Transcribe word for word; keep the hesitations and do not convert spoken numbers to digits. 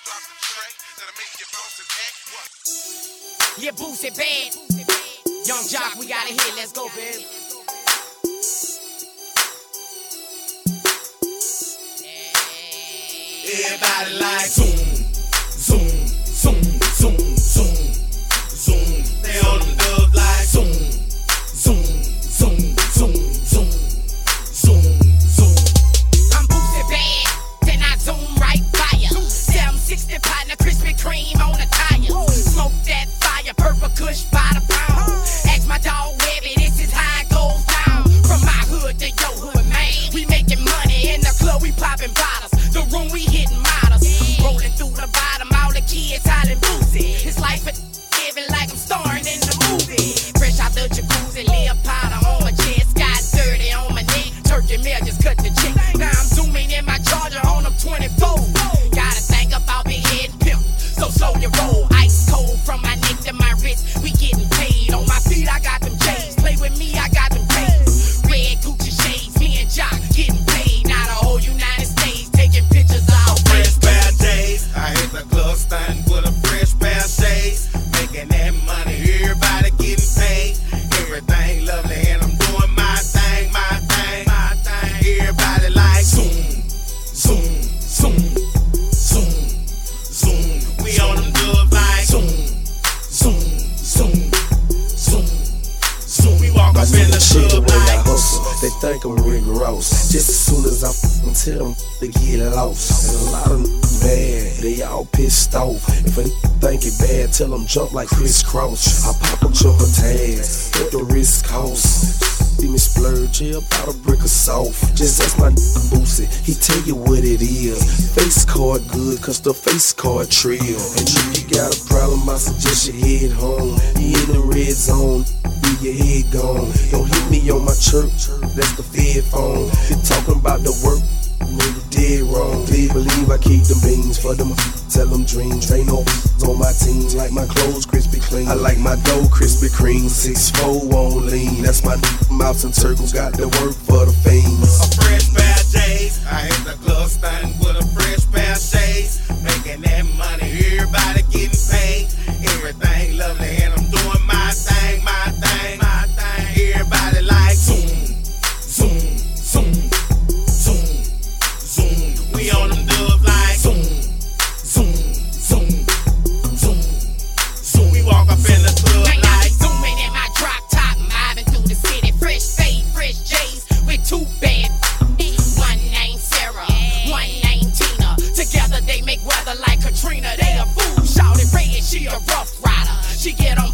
Yeah, Boosie bad. Young Jock, we gotta hit. Let's go, baby. Everybody like zoom, zoom, zoom, zoom, zoom, zoom. They on them dubs like zoom, zoom, zoom, zoom, zoom, zoom, zoom. I'm Boosie bad, then I zoom right by ya. seven sixty partner, Krispy Kreme on the tire. Smoke that fire, purple kush by the pound. Ask my dog Webby, this is how it goes down. From my hood to your hood, man. We making money in the club, we popping bottles. The room we hitting models. Rolling through the bottom, all the kids hollering Boosie. It's life for living like I'm starring in the movie. Fresh out the jacuzzi, Leopardo on my chest, got dirty on my neck. Turkey mail just cut the check. Now I'm zooming in my Charger on them twenty-four. Gotta think about big head pimp, so slow your roll. Ice cold from my neck to my wrist. We getting paid. On my feet I got them J's. Play with me, I got them K's. Red Gucci shades, me and Jock getting paid. Now the whole United States taking pictures all day. Fresh pair of days, I hit the club stunting with a fresh pair of shades. Making that money, everybody getting paid. Everything lovely and I'm doing my thing, my thing, my thing. Everybody like zoom, zoom, zoom, zoom, zoom. We on them dubs like zoom, zoom, zoom, zoom, zoom. We walk up in the club like hustle. They think I'm Rick Ross. Just as soon as I f***ing tell them they get lost. And a lot of niggas bad, they all pissed off. If a nigga think it bad, tell them jump like Chris Cross. I pop a jumper tags, what the risk costs. See me splurge, yeah, about a brick of salt. Just ask my nigga Boosie, he tell you what it is. Face card good, cause the face card trill. And if you got a problem, I suggest you head home. You in the red zone, leave your head gone. Don't hit me on my church, that's the Fed phone. You talking about the work, nigga dead wrong. Please believe I keep them beans for them, tell them dreams. Ain't no on my team, like my clothes crispy clean. I like my dough Krispy Kreme, six four on lean. That's my mouse and circles, got the work for the fiends. A fresh pair of days, I hit the club stunting with a fresh pair of shades. Making that money, everybody getting paid. Everything lovely and I'm doing my thing, my thing, my thing. Everybody like zoom, zoom, zoom, zoom, zoom. We on them dubs like zoom, zoom, zoom, zoom, zoom. We walk up in the club Now I like be zooming in my drop top, mobbing through the city. Fresh fade, fresh J's with two bad. One named Sarah, one named Tina. Together they make weather like Katrina. They a fool, shouted red, she a rough rider. She get on